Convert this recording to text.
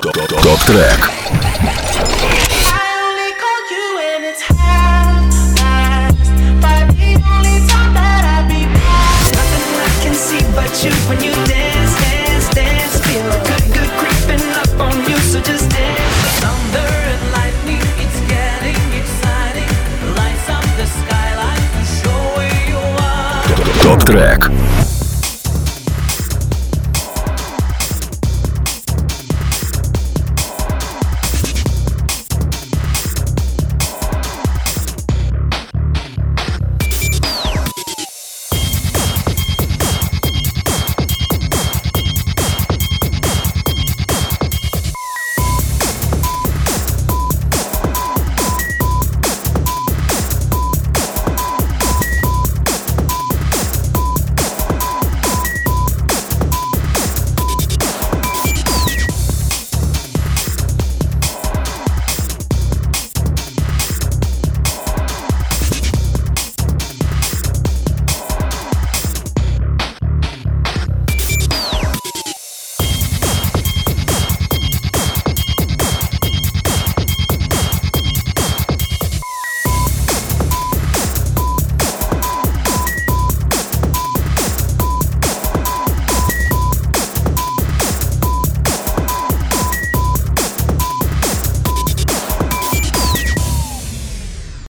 Топ-трек. When you dance, dance, dance, feel good, good creeping up on you. So just dance. Thunder and lightning, it's getting exciting. Lights up the skyline to show where you are. Топ-трек.